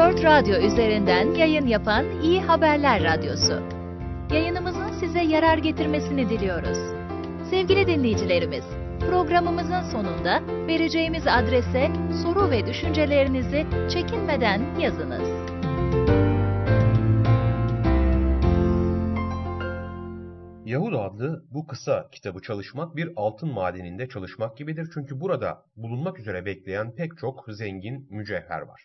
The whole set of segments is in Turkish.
World Radyo üzerinden yayın yapan İyi Haberler Radyosu. Yayınımızın size yarar getirmesini diliyoruz. Sevgili dinleyicilerimiz, programımızın sonunda vereceğimiz adrese soru ve düşüncelerinizi çekinmeden yazınız. Yahuda adlı bu kısa kitabı çalışmak bir altın madeninde çalışmak gibidir. Çünkü burada bulunmak üzere bekleyen pek çok zengin mücevher var.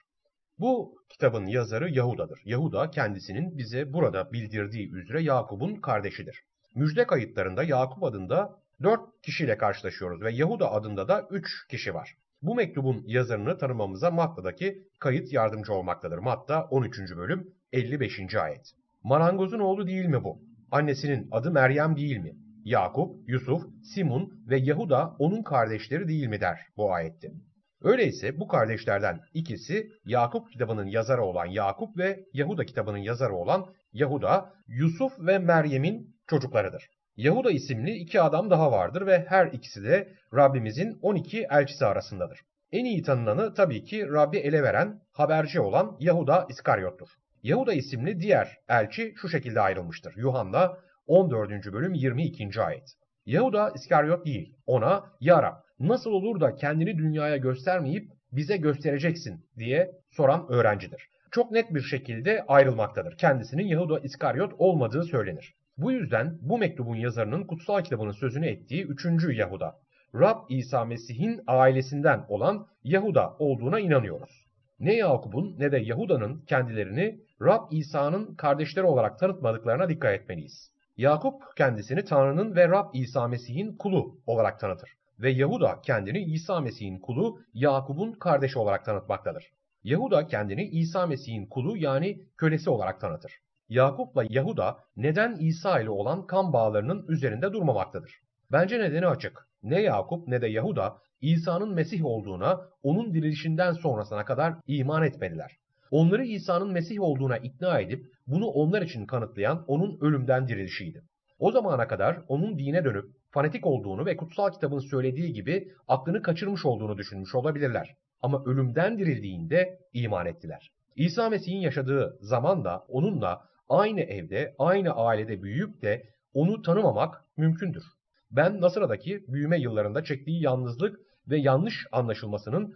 Bu kitabın yazarı Yahuda'dır. Yahuda kendisinin bize burada bildirdiği üzere Yakup'un kardeşidir. Müjde kayıtlarında Yakup adında 4 kişiyle karşılaşıyoruz ve Yahuda adında da 3 kişi var. Bu mektubun yazarını tanımamıza Matta'daki kayıt yardımcı olmaktadır. Matta 13. bölüm 55. ayet. Marangozun oğlu değil mi bu? Annesinin adı Meryem değil mi? Yakup, Yusuf, Simun ve Yahuda onun kardeşleri değil mi der bu ayette. Öyleyse bu kardeşlerden ikisi Yakup kitabının yazarı olan Yakup ve Yahuda kitabının yazarı olan Yahuda, Yusuf ve Meryem'in çocuklarıdır. Yahuda isimli 2 adam daha vardır ve her ikisi de Rabbimizin 12 elçisi arasındadır. En iyi tanınanı tabii ki Rabbi ele veren, haberci olan Yahuda İskaryot'tur. Yahuda isimli diğer elçi şu şekilde ayrılmıştır. Yuhanna 14. bölüm 22. ayet. Yahuda İskaryot değil, ona "Ya Rab, nasıl olur da kendini dünyaya göstermeyip bize göstereceksin?" diye soran öğrencidir. Çok net bir şekilde ayrılmaktadır. Kendisinin Yahuda İskaryot olmadığı söylenir. Bu yüzden bu mektubun yazarının kutsal kitabının sözünü ettiği 3. Yahuda, Rab İsa Mesih'in ailesinden olan Yahuda olduğuna inanıyoruz. Ne Yakup'un ne de Yahuda'nın kendilerini Rab İsa'nın kardeşleri olarak tanıtmadıklarına dikkat etmeliyiz. Yakup kendisini Tanrı'nın ve Rab İsa Mesih'in kulu olarak tanıtır ve Yahuda kendini İsa Mesih'in kulu Yakup'un kardeşi olarak tanıtmaktadır. Yahuda kendini İsa Mesih'in kulu yani kölesi olarak tanıtır. Yakup'la Yahuda neden İsa ile olan kan bağlarının üzerinde durmamaktadır? Bence nedeni açık. Ne Yakup ne de Yahuda İsa'nın Mesih olduğuna, onun dirilişinden sonrasına kadar iman etmediler. Onları İsa'nın Mesih olduğuna ikna edip bunu onlar için kanıtlayan onun ölümden dirilişiydi. O zamana kadar onun dine dönüp fanatik olduğunu ve kutsal kitabın söylediği gibi aklını kaçırmış olduğunu düşünmüş olabilirler. Ama ölümden dirildiğinde iman ettiler. İsa Mesih'in yaşadığı zaman da onunla aynı evde, aynı ailede büyüyüp de onu tanımamak mümkündür. Ben Nasıra'daki büyüme yıllarında çektiği yalnızlık ve yanlış anlaşılmasının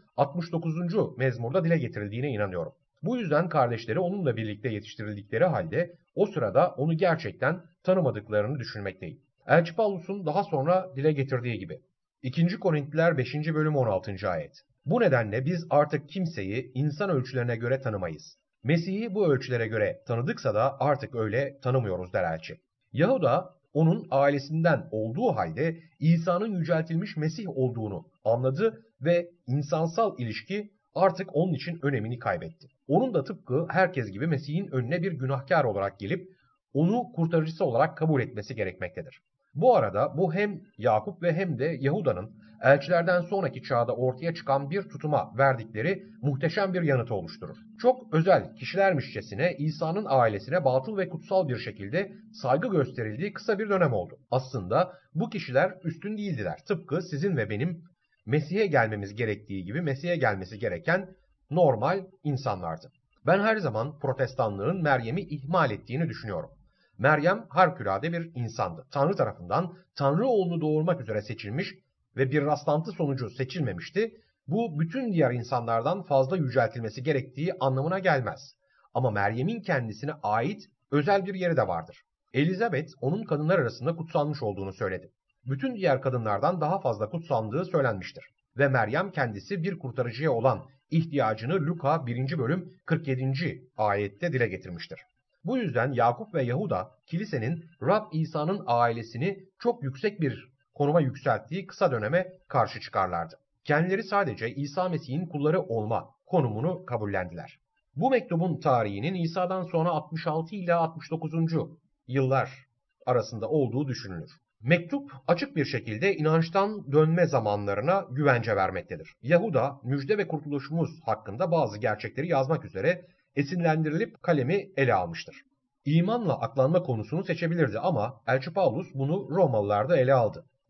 69. mezmurda dile getirildiğine inanıyorum. Bu yüzden kardeşleri onunla birlikte yetiştirildikleri halde o sırada onu gerçekten tanımadıklarını düşünmekteyim. Elçi Pavlus'un daha sonra dile getirdiği gibi. 2. Korintliler 5. bölüm 16. ayet. Bu nedenle biz artık kimseyi insan ölçülerine göre tanımayız. Mesih'i bu ölçülere göre tanıdıksa da artık öyle tanımıyoruz der elçi. Yahuda onun ailesinden olduğu halde İsa'nın yüceltilmiş Mesih olduğunu anladı ve insansal ilişki artık onun için önemini kaybetti. Onun da tıpkı herkes gibi Mesih'in önüne bir günahkar olarak gelip onu kurtarıcısı olarak kabul etmesi gerekmektedir. Bu arada bu hem Yakup ve hem de Yahuda'nın elçilerden sonraki çağda ortaya çıkan bir tutuma verdikleri muhteşem bir yanıtı oluşturur. Çok özel kişilermişçesine İsa'nın ailesine batıl ve kutsal bir şekilde saygı gösterildiği kısa bir dönem oldu. Aslında bu kişiler üstün değildiler. Tıpkı sizin ve benim Mesih'e gelmemiz gerektiği gibi Mesih'e gelmesi gereken normal insanlardı. Ben her zaman protestanlığın Meryem'i ihmal ettiğini düşünüyorum. Meryem harikulade bir insandı. Tanrı tarafından Tanrı oğlunu doğurmak üzere seçilmiş ve bir rastlantı sonucu seçilmemişti. Bu bütün diğer insanlardan fazla yüceltilmesi gerektiği anlamına gelmez. Ama Meryem'in kendisine ait özel bir yeri de vardır. Elizabeth onun kadınlar arasında kutsanmış olduğunu söyledi. Bütün diğer kadınlardan daha fazla kutsandığı söylenmiştir. Ve Meryem kendisi bir kurtarıcıya olan ihtiyacını Luka 1. bölüm 47. ayette dile getirmiştir. Bu yüzden Yakup ve Yahuda kilisenin Rab İsa'nın ailesini çok yüksek bir konuma yükselttiği kısa döneme karşı çıkarlardı. Kendileri sadece İsa Mesih'in kulları olma konumunu kabullendiler. Bu mektubun tarihinin İsa'dan sonra 66 ile 69. yıllar arasında olduğu düşünülür. Mektup açık bir şekilde inançtan dönme zamanlarına güvence vermektedir. Yahuda müjde ve kurtuluşumuz hakkında bazı gerçekleri yazmak üzere esinlendirilip kalemi ele almıştır. İmanla aklanma konusunu seçebilirdi ama Elçi Pavlus bunu Romalılarda ele aldı.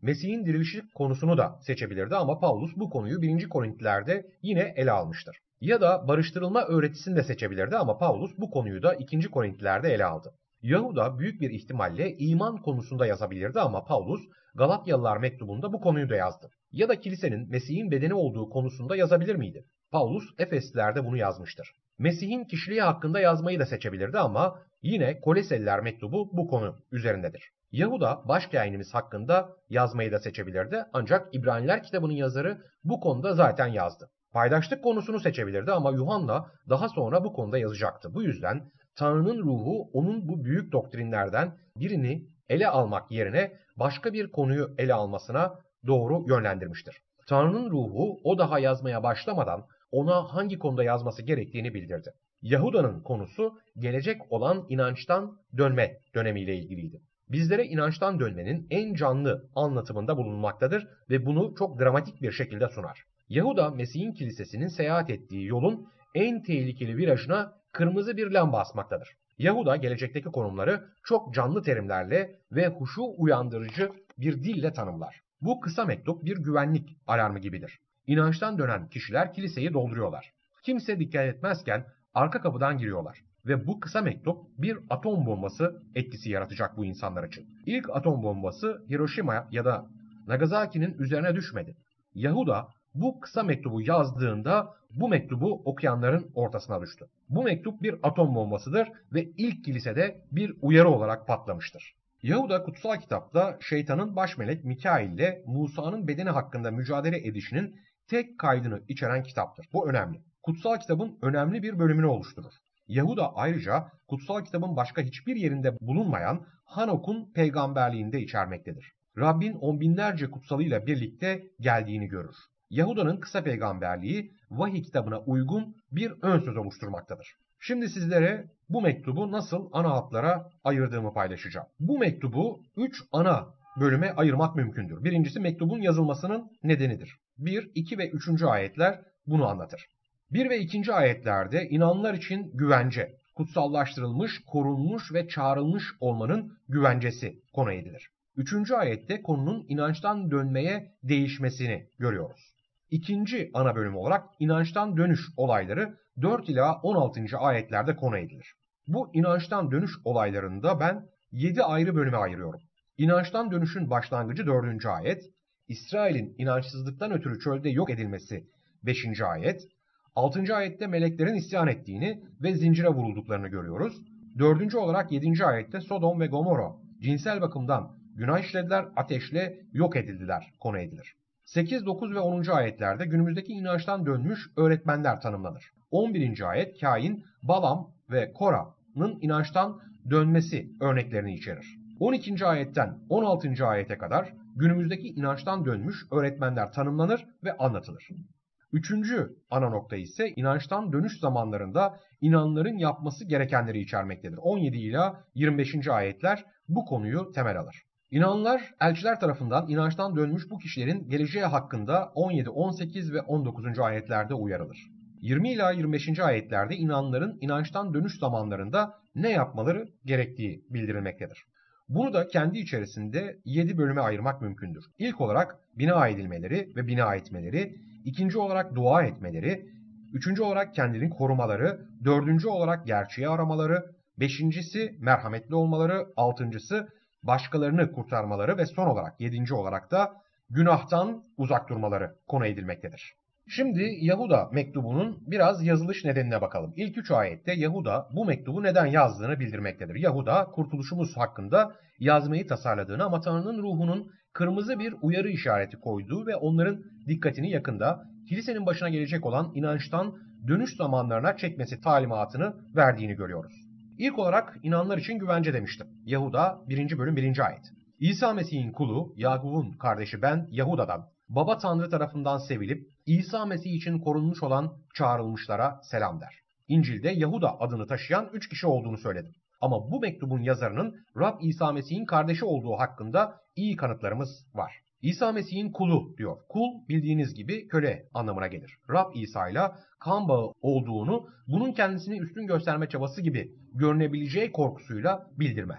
Mesih'in dirilişi konusunu da seçebilirdi ama Paulus bu konuyu 1. Korintlilerde yine ele almıştır. Ya da barıştırılma öğretisini de seçebilirdi ama Paulus bu konuyu da 2. Korintlilerde ele aldı. Yahuda büyük bir ihtimalle iman konusunda yazabilirdi ama Paulus Galatyalılar mektubunda bu konuyu da yazdı. Ya da kilisenin Mesih'in bedeni olduğu konusunda yazabilir miydi? Paulus Efeslilerde bunu yazmıştır. Mesih'in kişiliği hakkında yazmayı da seçebilirdi ama yine Koloseliler mektubu bu konu üzerindedir. Yahuda başkâhinimiz hakkında yazmayı da seçebilirdi ancak İbraniler kitabının yazarı bu konuda zaten yazdı. Paydaşlık konusunu seçebilirdi ama Yuhanna daha sonra bu konuda yazacaktı. Bu yüzden Tanrı'nın ruhu onun bu büyük doktrinlerden birini ele almak yerine başka bir konuyu ele almasına doğru yönlendirmiştir. Tanrı'nın ruhu o daha yazmaya başlamadan ona hangi konuda yazması gerektiğini bildirdi. Yahuda'nın konusu gelecek olan inançtan dönme dönemiyle ilgiliydi. Bizlere inançtan dönmenin en canlı anlatımında bulunmaktadır ve bunu çok dramatik bir şekilde sunar. Yahuda, Mesih'in kilisesinin seyahat ettiği yolun en tehlikeli virajına kırmızı bir lamba asmaktadır. Yahuda, gelecekteki konumları çok canlı terimlerle ve huşu uyandırıcı bir dille tanımlar. Bu kısa mektup bir güvenlik alarmı gibidir. İnançtan dönen kişiler kiliseyi dolduruyorlar. Kimse dikkat etmezken arka kapıdan giriyorlar. Ve bu kısa mektup bir atom bombası etkisi yaratacak bu insanlar için. İlk atom bombası Hiroşima ya da Nagasaki'nin üzerine düşmedi. Yahuda bu kısa mektubu yazdığında bu mektubu okuyanların ortasına düştü. Bu mektup bir atom bombasıdır ve ilk kilisede bir uyarı olarak patlamıştır. Yahuda kutsal kitapta şeytanın baş melek Mikail ile Musa'nın bedeni hakkında mücadele edişinin tek kaydını içeren kitaptır. Bu önemli. Kutsal kitabın önemli bir bölümünü oluşturur. Yahuda ayrıca kutsal kitabın başka hiçbir yerinde bulunmayan Hanok'un peygamberliğinde içermektedir. Rabbin on binlerce kutsalıyla birlikte geldiğini görür. Yahuda'nın kısa peygamberliği vahiy kitabına uygun bir ön söz oluşturmaktadır. Şimdi sizlere bu mektubu nasıl ana hatlara ayırdığımı paylaşacağım. Bu mektubu 3 ana bölüme ayırmak mümkündür. Birincisi mektubun yazılmasının nedenidir. 1, 2 ve 3. ayetler bunu anlatır. 1 ve 2. ayetlerde inananlar için güvence, kutsallaştırılmış, korunmuş ve çağrılmış olmanın güvencesi konu edilir. 3. ayette konunun inançtan dönmeye değişmesini görüyoruz. 2. ana bölüm olarak inançtan dönüş olayları 4 ila 16. ayetlerde konu edilir. Bu inançtan dönüş olaylarında ben 7 ayrı bölüme ayırıyorum. İnançtan dönüşün başlangıcı 4. ayet, İsrail'in inançsızlıktan ötürü çölde yok edilmesi 5. ayet, 6. ayette meleklerin isyan ettiğini ve zincire vurulduklarını görüyoruz. 4. olarak 7. ayette Sodom ve Gomorra cinsel bakımdan günah işlediler, ateşle yok edildiler konu edilir. 8, 9 ve 10. ayetlerde günümüzdeki inançtan dönmüş öğretmenler tanımlanır. 11. ayet Kain, Balam ve Kora'nın inançtan dönmesi örneklerini içerir. 12. ayetten 16. ayete kadar günümüzdeki inançtan dönmüş öğretmenler tanımlanır ve anlatılır. 3. ana nokta ise inançtan dönüş zamanlarında inananların yapması gerekenleri içermektedir. 17 ila 25. ayetler bu konuyu temel alır. İnananlar elçiler tarafından inançtan dönmüş bu kişilerin geleceği hakkında 17, 18 ve 19. ayetlerde uyarılır. 20 ila 25. ayetlerde inananların inançtan dönüş zamanlarında ne yapmaları gerektiği bildirilmektedir. Bunu da kendi içerisinde 7 bölüme ayırmak mümkündür. İlk olarak bina edilmeleri ve bina etmeleri, ikinci olarak dua etmeleri, üçüncü olarak kendini korumaları, dördüncü olarak gerçeği aramaları, beşincisi merhametli olmaları, altıncısı başkalarını kurtarmaları ve son olarak 7. olarak da günahtan uzak durmaları konu edilmektedir. Şimdi Yahuda mektubunun biraz yazılış nedenine bakalım. İlk 3 ayette Yahuda bu mektubu neden yazdığını bildirmektedir. Yahuda kurtuluşumuz hakkında yazmayı tasarladığını ama Tanrı'nın ruhunun kırmızı bir uyarı işareti koyduğu ve onların dikkatini yakında kilisenin başına gelecek olan inançtan dönüş zamanlarına çekmesi talimatını verdiğini görüyoruz. İlk olarak inananlar için güvence demiştim. Yahuda 1. bölüm 1. ayet. İsa Mesih'in kulu, Yakup'un kardeşi ben Yahuda'dan, Baba Tanrı tarafından sevilip İsa Mesih için korunmuş olan çağrılmışlara selam der. İncil'de Yahuda adını taşıyan 3 kişi olduğunu söyledim. Ama bu mektubun yazarının Rab İsa Mesih'in kardeşi olduğu hakkında iyi kanıtlarımız var. İsa Mesih'in kulu diyor. Kul bildiğiniz gibi köle anlamına gelir. Rab İsa ile kan bağı olduğunu bunun kendisini üstün gösterme çabası gibi görünebileceği korkusuyla bildirmez.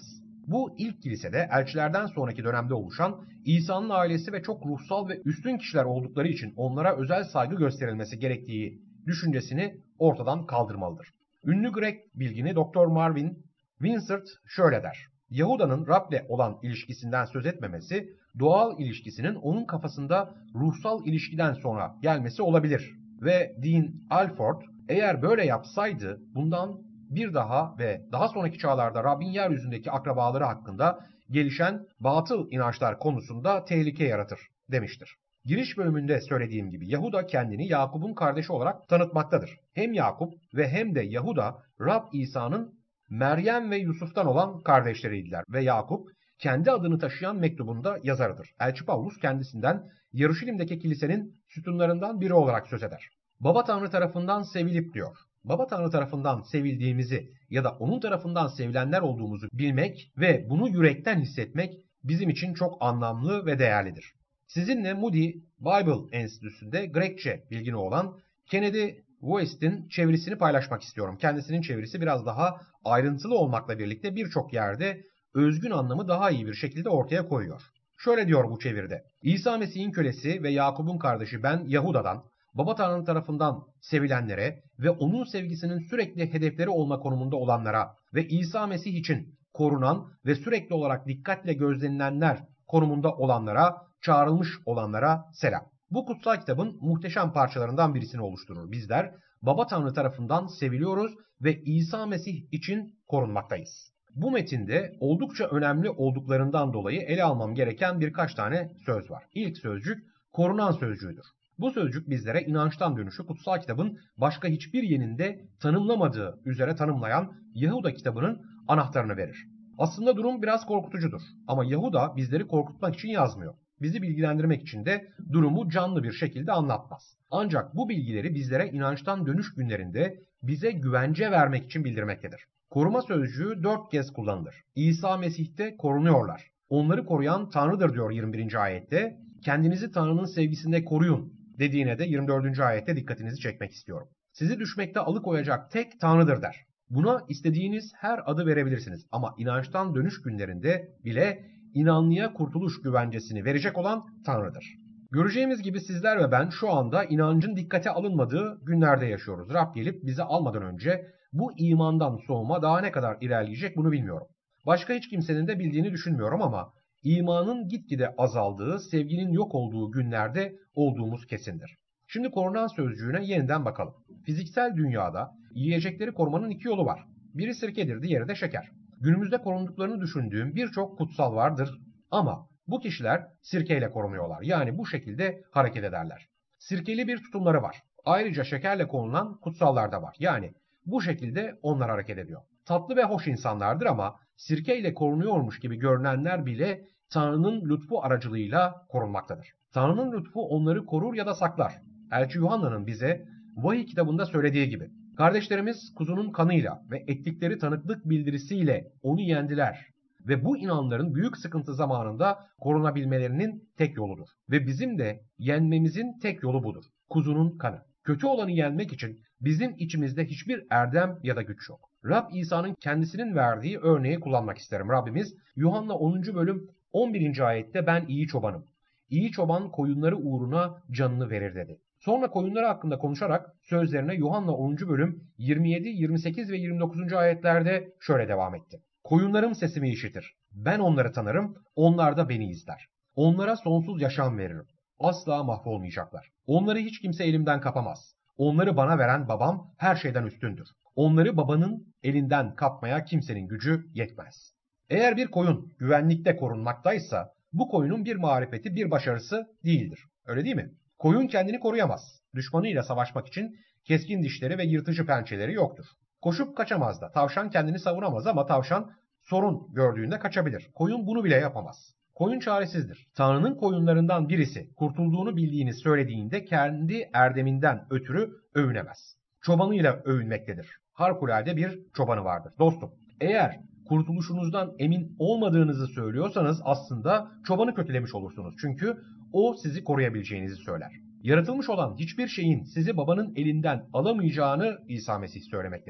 Bu ilk kilisede elçilerden sonraki dönemde oluşan İsa'nın ailesi ve çok ruhsal ve üstün kişiler oldukları için onlara özel saygı gösterilmesi gerektiği düşüncesini ortadan kaldırmalıdır. Ünlü Grek bilgini Dr. Marvin Winsert şöyle der. Yahuda'nın Rab'le olan ilişkisinden söz etmemesi, doğal ilişkisinin onun kafasında ruhsal ilişkiden sonra gelmesi olabilir. Ve Dean Alford eğer böyle yapsaydı bundan bir daha ve daha sonraki çağlarda Rab'in yeryüzündeki akrabaları hakkında gelişen batıl inançlar konusunda tehlike yaratır demiştir. Giriş bölümünde söylediğim gibi Yahuda kendini Yakup'un kardeşi olarak tanıtmaktadır. Hem Yakup ve hem de Yahuda Rab İsa'nın Meryem ve Yusuf'tan olan kardeşleriydiler ve Yakup kendi adını taşıyan mektubunda yazarıdır. Elçi Pavlus kendisinden Yaruşilim'deki kilisenin sütunlarından biri olarak söz eder. Baba Tanrı tarafından sevilip diyor. Baba Tanrı tarafından sevildiğimizi ya da onun tarafından sevilenler olduğumuzu bilmek ve bunu yürekten hissetmek bizim için çok anlamlı ve değerlidir. Sizinle Moody Bible Enstitüsü'nde Grekçe bilgini olan Kennedy West'in çevirisini paylaşmak istiyorum. Kendisinin çevirisi biraz daha ayrıntılı olmakla birlikte birçok yerde özgün anlamı daha iyi bir şekilde ortaya koyuyor. Şöyle diyor bu çeviride. İsa Mesih'in kölesi ve Yakup'un kardeşi ben Yahuda'dan, Baba Tanrı tarafından sevilenlere ve onun sevgisinin sürekli hedefleri olma konumunda olanlara ve İsa Mesih için korunan ve sürekli olarak dikkatle gözlenilenler konumunda olanlara, çağrılmış olanlara selam. Bu kutsal kitabın muhteşem parçalarından birisini oluşturur. Bizler Baba Tanrı tarafından seviliyoruz ve İsa Mesih için korunmaktayız. Bu metinde oldukça önemli olduklarından dolayı ele almam gereken birkaç tane söz var. İlk sözcük korunan sözcüğüdür. Bu sözcük bizlere inançtan dönüşü kutsal kitabın başka hiçbir yerinde tanımlamadığı üzere tanımlayan Yahuda kitabının anahtarını verir. Aslında durum biraz korkutucudur ama Yahuda bizleri korkutmak için yazmıyor. Bizi bilgilendirmek için de durumu canlı bir şekilde anlatmaz. Ancak bu bilgileri bizlere inançtan dönüş günlerinde bize güvence vermek için bildirmektedir. Koruma sözcüğü 4 kez kullanılır. İsa Mesih'te korunuyorlar. Onları koruyan Tanrı'dır diyor 21. ayette. Kendinizi Tanrı'nın sevgisinde koruyun dediğine de 24. ayette dikkatinizi çekmek istiyorum. Sizi düşmekte alıkoyacak tek Tanrı'dır der. Buna istediğiniz her adı verebilirsiniz ama inançtan dönüş günlerinde bile inanlıya kurtuluş güvencesini verecek olan Tanrı'dır. Göreceğimiz gibi sizler ve ben şu anda inancın dikkate alınmadığı günlerde yaşıyoruz. Rab gelip bizi almadan önce bu imandan soğuma daha ne kadar ilerleyecek bunu bilmiyorum. Başka hiç kimsenin de bildiğini düşünmüyorum ama imanın gitgide azaldığı, sevginin yok olduğu günlerde olduğumuz kesindir. Şimdi korunan sözcüğüne yeniden bakalım. Fiziksel dünyada yiyecekleri korumanın 2 yolu var. Biri sirkedir, diğeri de şeker. Günümüzde korunduklarını düşündüğüm birçok kutsal vardır ama bu kişiler sirkeyle korunuyorlar. Yani bu şekilde hareket ederler. Sirkeli bir tutumları var. Ayrıca şekerle korunan kutsallar da var. Yani bu şekilde onlar hareket ediyor. Tatlı ve hoş insanlardır ama sirkeyle korunuyormuş gibi görünenler bile Tanrı'nın lütfu aracılığıyla korunmaktadır. Tanrı'nın lütfu onları korur ya da saklar. Elçi Yuhanna'nın bize Vahiy kitabında söylediği gibi. Kardeşlerimiz kuzunun kanıyla ve ettikleri tanıklık bildirisiyle onu yendiler. Ve bu inanların büyük sıkıntı zamanında korunabilmelerinin tek yoludur. Ve bizim de yenmemizin tek yolu budur. Kuzunun kanı. Kötü olanı yenmek için bizim içimizde hiçbir erdem ya da güç yok. Rab İsa'nın kendisinin verdiği örneği kullanmak isterim. Rabbimiz Yuhanna 10. bölüm 11. ayette ben iyi çobanım. İyi çoban koyunları uğruna canını verir dedi. Sonra koyunları hakkında konuşarak sözlerine Yuhanna 10. bölüm 27, 28 ve 29. ayetlerde şöyle devam etti. Koyunlarım sesimi işitir. Ben onları tanırım, onlar da beni izler. Onlara sonsuz yaşam veririm. Asla mahvolmayacaklar. Onları hiç kimse elimden kapamaz. Onları bana veren babam her şeyden üstündür. Onları babanın elinden kapmaya kimsenin gücü yetmez. Eğer bir koyun güvenlikte korunmaktaysa bu koyunun bir marifeti, bir başarısı değildir. Öyle değil mi? Koyun kendini koruyamaz. Düşmanıyla savaşmak için keskin dişleri ve yırtıcı pençeleri yoktur. Koşup kaçamaz da. Tavşan kendini savunamaz ama tavşan sorun gördüğünde kaçabilir. Koyun bunu bile yapamaz. Koyun çaresizdir. Tanrı'nın koyunlarından birisi kurtulduğunu bildiğini söylediğinde kendi erdeminden ötürü övünemez. Çobanıyla övünmektedir. Harikulade bir çobanı vardır. Dostum, eğer kurtuluşunuzdan emin olmadığınızı söylüyorsanız aslında çobanı kötülemiş olursunuz. Çünkü o sizi koruyabileceğinizi söyler. Yaratılmış olan hiçbir şeyin sizi babanın elinden alamayacağını İsa Mesih söylemektedir.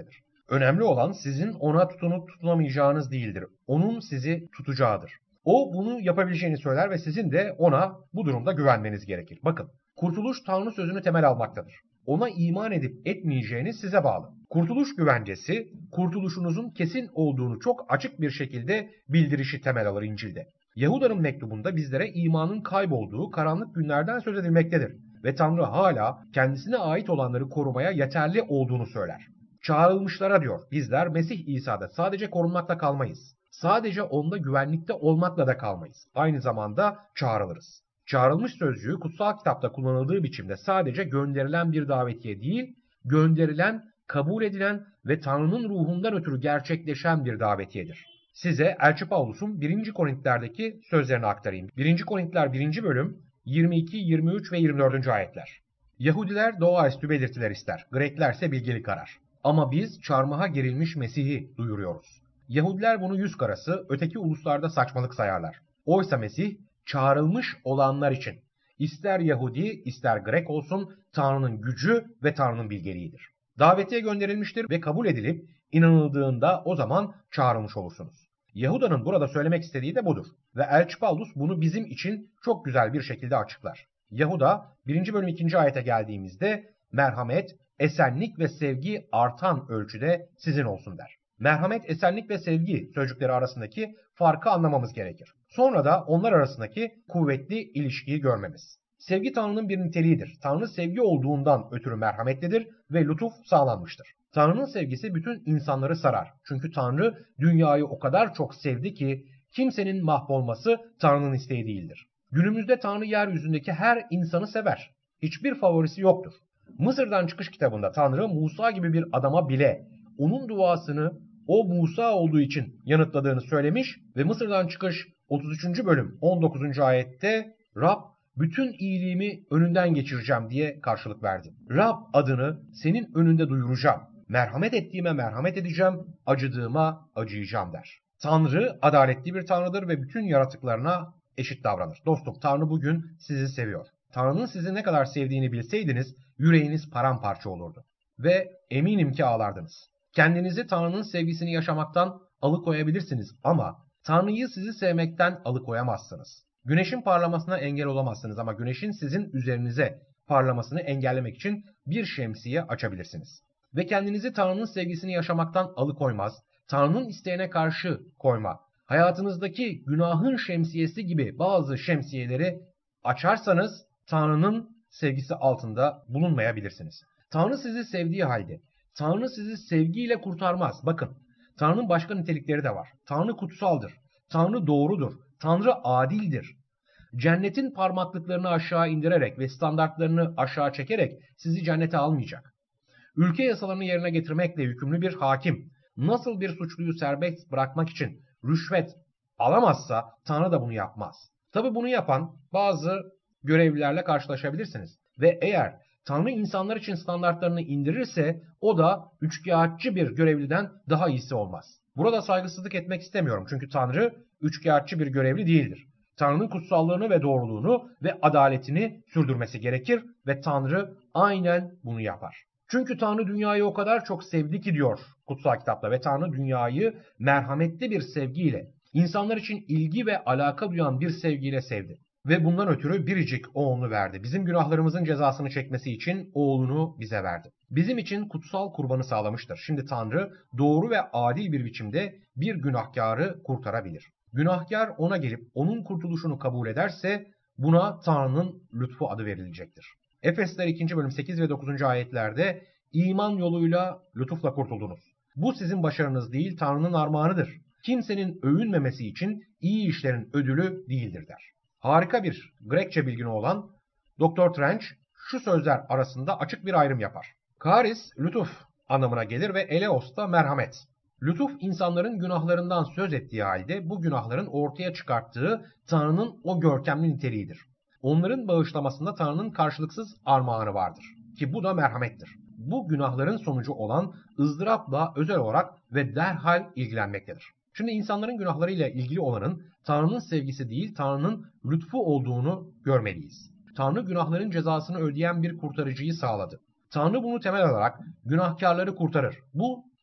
Önemli olan sizin ona tutunup tutunamayacağınız değildir. Onun sizi tutacağıdır. O bunu yapabileceğini söyler ve sizin de ona bu durumda güvenmeniz gerekir. Bakın, kurtuluş Tanrı sözünü temel almaktadır. Ona iman edip etmeyeceğiniz size bağlı. Kurtuluş güvencesi, kurtuluşunuzun kesin olduğunu çok açık bir şekilde bildirişi temel alır İncil'de. Yahuda'nın mektubunda bizlere imanın kaybolduğu karanlık günlerden söz edilmektedir. Ve Tanrı hala kendisine ait olanları korumaya yeterli olduğunu söyler. Çağrılmışlara diyor, bizler Mesih İsa'da sadece korunmakla kalmayız. Sadece onda güvenlikte olmakla da kalmayız. Aynı zamanda çağrılırız. Çağrılmış sözcüğü kutsal kitapta kullanıldığı biçimde sadece gönderilen bir davetiye değil, gönderilen, kabul edilen ve Tanrı'nın ruhundan ötürü gerçekleşen bir davetiyedir. Size Elçi Pavlus'un 1. Korintiler'deki sözlerini aktarayım. 1. Korintiler 1. bölüm 22, 23 ve 24. ayetler. Yahudiler doğaüstü belirtiler ister, Greklerse bilgelik arar. Ama biz çarmıha gerilmiş Mesih'i duyuruyoruz. Yahudiler bunu yüz karası, öteki uluslarda saçmalık sayarlar. Oysa Mesih çağrılmış olanlar için ister Yahudi ister Grek olsun Tanrı'nın gücü ve Tanrı'nın bilgeliğidir. Davetiye gönderilmiştir ve kabul edilip inanıldığında o zaman çağrılmış olursunuz. Yahuda'nın burada söylemek istediği de budur. Ve Elçi Pavlus bunu bizim için çok güzel bir şekilde açıklar. Yahuda 1. bölüm 2. ayete geldiğimizde merhamet, esenlik ve sevgi artan ölçüde sizin olsun der. Merhamet, esenlik ve sevgi sözcükleri arasındaki farkı anlamamız gerekir. Sonra da onlar arasındaki kuvvetli ilişkiyi görmemiz. Sevgi Tanrı'nın bir niteliğidir. Tanrı sevgi olduğundan ötürü merhametlidir ve lütuf sağlanmıştır. Tanrı'nın sevgisi bütün insanları sarar. Çünkü Tanrı dünyayı o kadar çok sevdi ki kimsenin mahvolması Tanrı'nın isteği değildir. Günümüzde Tanrı yeryüzündeki her insanı sever. Hiçbir favorisi yoktur. Mısır'dan çıkış kitabında Tanrı Musa gibi bir adama bile onun duasını o Musa olduğu için yanıtladığını söylemiş ve Mısır'dan çıkış 33. bölüm 19. ayette Rab bütün iyiliğimi önünden geçireceğim diye karşılık verdi. Rab adını senin önünde duyuracağım. Merhamet ettiğime merhamet edeceğim, acıdığıma acıyacağım der. Tanrı adaletli bir Tanrıdır ve bütün yaratıklarına eşit davranır. Dostum, Tanrı bugün sizi seviyor. Tanrı'nın sizi ne kadar sevdiğini bilseydiniz yüreğiniz paramparça olurdu. Ve eminim ki ağlardınız. Kendinizi Tanrı'nın sevgisini yaşamaktan alıkoyabilirsiniz ama Tanrı'yı sizi sevmekten alıkoyamazsınız. Güneşin parlamasına engel olamazsınız ama güneşin sizin üzerinize parlamasını engellemek için bir şemsiye açabilirsiniz. Ve kendinizi Tanrı'nın sevgisini yaşamaktan alıkoymaz, Tanrı'nın isteğine karşı koyma, hayatınızdaki günahın şemsiyesi gibi bazı şemsiyeleri açarsanız Tanrı'nın sevgisi altında bulunmayabilirsiniz. Tanrı sizi sevdiği halde Tanrı sizi sevgiyle kurtarmaz. Bakın, Tanrı'nın başka nitelikleri de var. Tanrı kutsaldır. Tanrı doğrudur. Tanrı adildir. Cennetin parmaklıklarını aşağı indirerek ve standartlarını aşağı çekerek sizi cennete almayacak. Ülke yasalarını yerine getirmekle yükümlü bir hakim nasıl bir suçluyu serbest bırakmak için rüşvet alamazsa Tanrı da bunu yapmaz. Tabi bunu yapan bazı görevlilerle karşılaşabilirsiniz. Ve eğer Tanrı insanlar için standartlarını indirirse o da üçkağıtçı bir görevliden daha iyisi olmaz. Burada saygısızlık etmek istemiyorum çünkü Tanrı üçkağıtçı bir görevli değildir. Tanrı'nın kutsallığını ve doğruluğunu ve adaletini sürdürmesi gerekir ve Tanrı aynen bunu yapar. Çünkü Tanrı dünyayı o kadar çok sevdi ki diyor kutsal kitapta ve Tanrı dünyayı merhametli bir sevgiyle, insanlar için ilgi ve alaka duyan bir sevgiyle sevdi. Ve bundan ötürü biricik oğlunu verdi. Bizim günahlarımızın cezasını çekmesi için oğlunu bize verdi. Bizim için kutsal kurbanı sağlamıştır. Şimdi Tanrı doğru ve adil bir biçimde bir günahkarı kurtarabilir. Günahkar ona gelip onun kurtuluşunu kabul ederse buna Tanrı'nın lütfu adı verilecektir. Efesler 2. bölüm 8 ve 9. ayetlerde iman yoluyla lütufla kurtuldunuz. Bu sizin başarınız değil, Tanrı'nın armağanıdır. Kimsenin övünmemesi için iyi işlerin ödülü değildir der. Harika bir Grekçe bilgini olan Dr. Trench şu sözler arasında açık bir ayrım yapar. Karis, lütuf anlamına gelir ve eleos da merhamet. Lütuf insanların günahlarından söz ettiği halde bu günahların ortaya çıkarttığı Tanrı'nın o görkemli niteliğidir. Onların bağışlamasında Tanrı'nın karşılıksız armağanı vardır ki bu da merhamettir. Bu günahların sonucu olan ızdırapla özel olarak ve derhal ilgilenmektedir. Şimdi insanların günahlarıyla ilgili olanın Tanrı'nın sevgisi değil Tanrı'nın lütfu olduğunu görmeliyiz. Tanrı günahların cezasını ödeyen bir kurtarıcıyı sağladı. Tanrı bunu temel alarak günahkarları kurtarır. Bu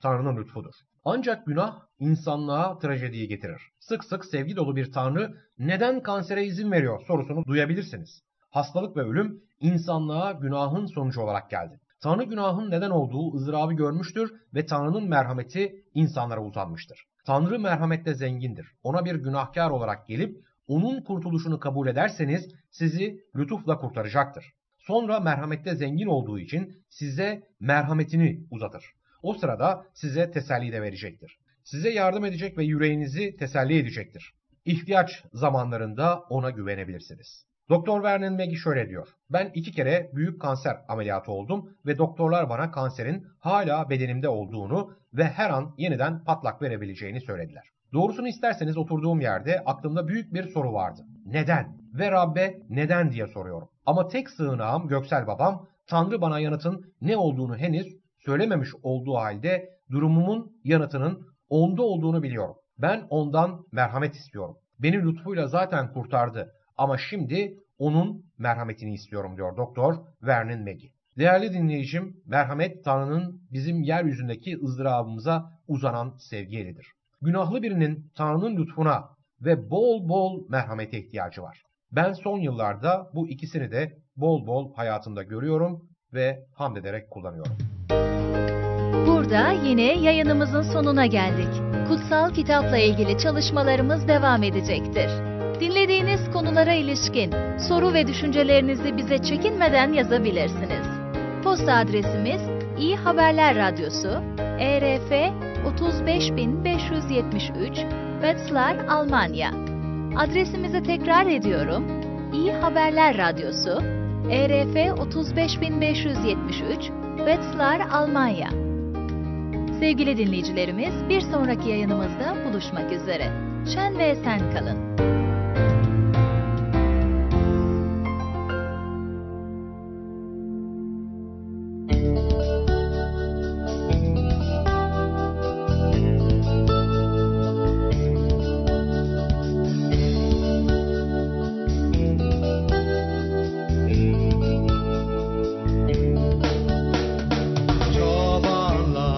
Tanrı'nın lütfudur. Ancak günah insanlığa trajediyi getirir. Sık sık sevgi dolu bir Tanrı neden kansere izin veriyor sorusunu duyabilirsiniz. Hastalık ve ölüm insanlığa günahın sonucu olarak geldi. Tanrı günahın neden olduğu ızdırabı görmüştür ve Tanrı'nın merhameti insanlara uzanmıştır. Tanrı merhamette zengindir. Ona bir günahkar olarak gelip onun kurtuluşunu kabul ederseniz sizi lütufla kurtaracaktır. Sonra merhamette zengin olduğu için size merhametini uzatır. O sırada size teselli de verecektir. Size yardım edecek ve yüreğinizi teselli edecektir. İhtiyaç zamanlarında ona güvenebilirsiniz. Doktor Vernon McGee şöyle diyor. Ben 2 kere büyük kanser ameliyatı oldum ve doktorlar bana kanserin hala bedenimde olduğunu ve her an yeniden patlak verebileceğini söylediler. Doğrusunu isterseniz oturduğum yerde aklımda büyük bir soru vardı. Neden? Ve Rabbe neden diye soruyorum. Ama tek sığınağım Göksel Babam, Tanrı bana yanıtın ne olduğunu henüz söylememiş olduğu halde durumumun yanıtının onda olduğunu biliyorum. Ben ondan merhamet istiyorum. Beni lütfuyla zaten kurtardı ama şimdi onun merhametini istiyorum diyor Doktor Vernon McGee. Değerli dinleyicim, merhamet Tanrı'nın bizim yeryüzündeki ızdırabımıza uzanan sevgi elidir. Günahlı birinin Tanrı'nın lütfuna ve bol bol merhamete ihtiyacı var. Ben son yıllarda bu ikisini de bol bol hayatımda görüyorum ve hamd ederek kullanıyorum. Burada yine yayınımızın sonuna geldik. Kutsal kitapla ilgili çalışmalarımız devam edecektir. Dinlediğiniz konulara ilişkin soru ve düşüncelerinizi bize çekinmeden yazabilirsiniz. Posta adresimiz İyi Haberler Radyosu, ERF 35573, Wetzlar, Almanya. Adresimizi tekrar ediyorum. İyi Haberler Radyosu, ERF 35573, Wetzlar, Almanya. Sevgili dinleyicilerimiz, bir sonraki yayınımızda buluşmak üzere. Şen ve esen kalın.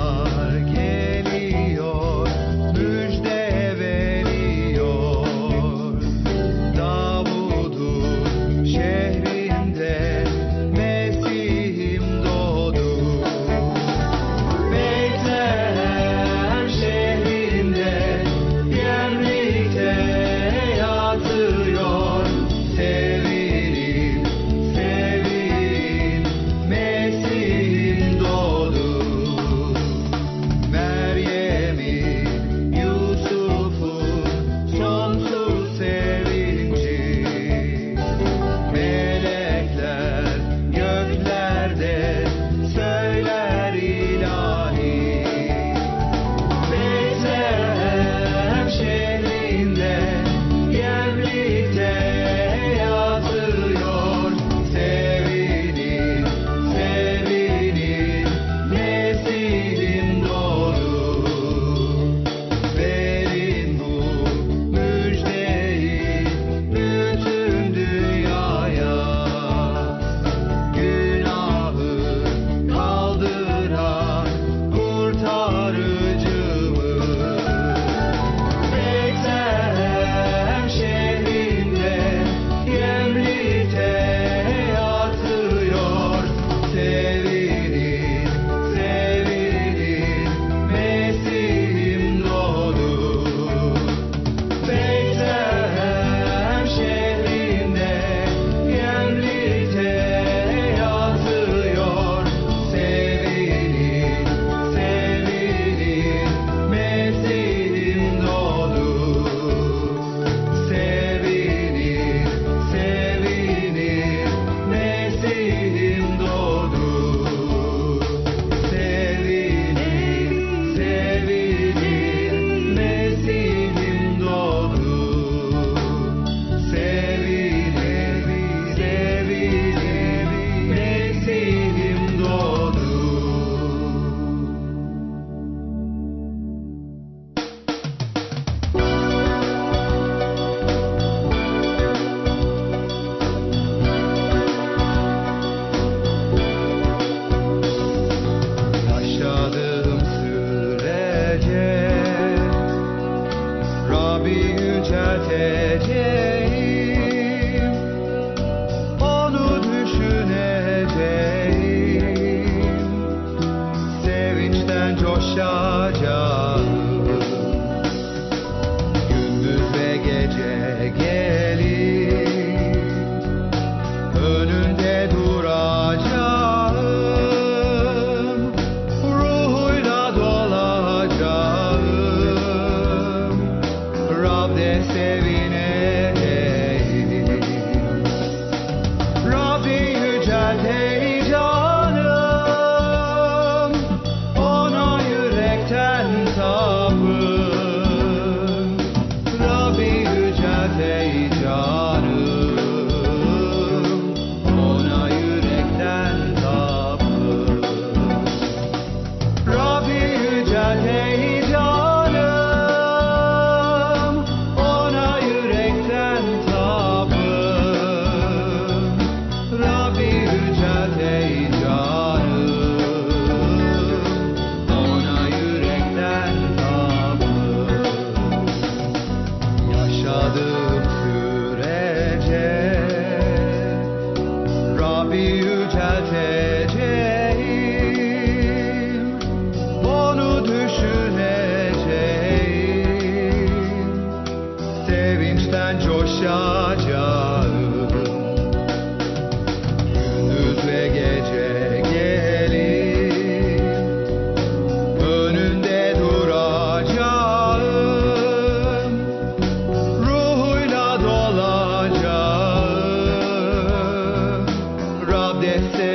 Çobanlar geliyor, müjde veriyor.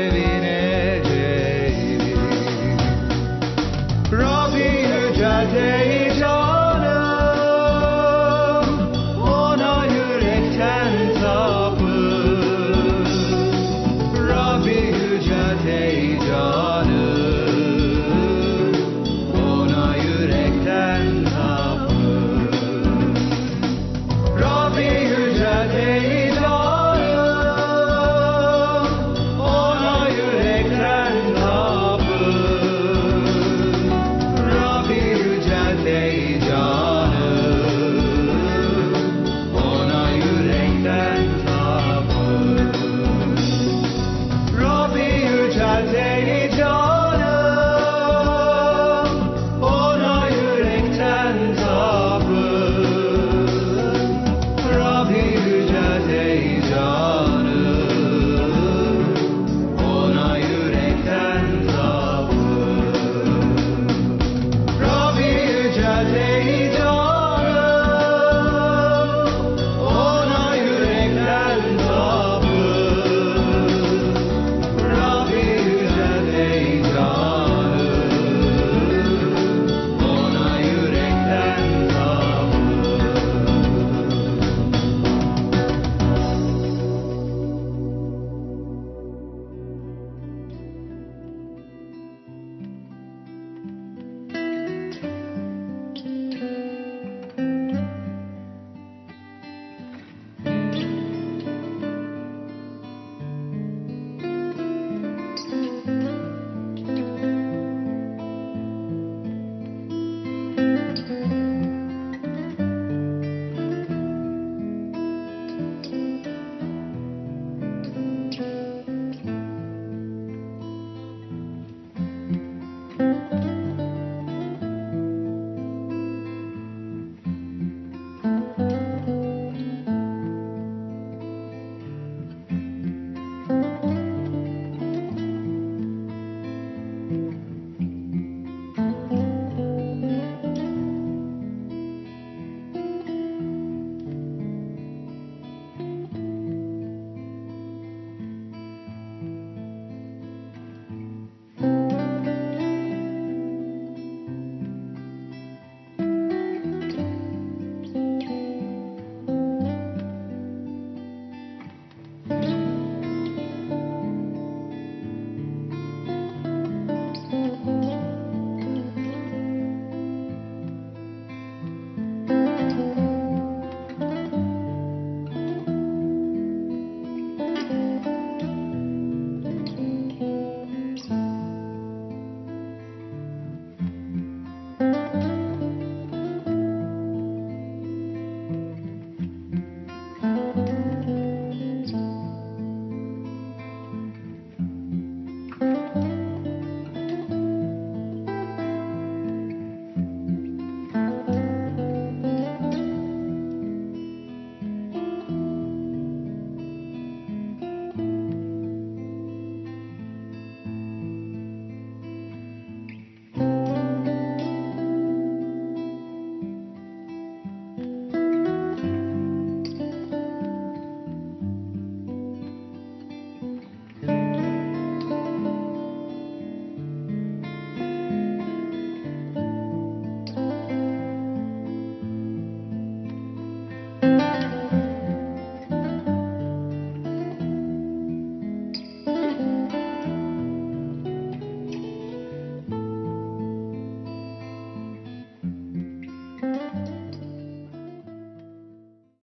evine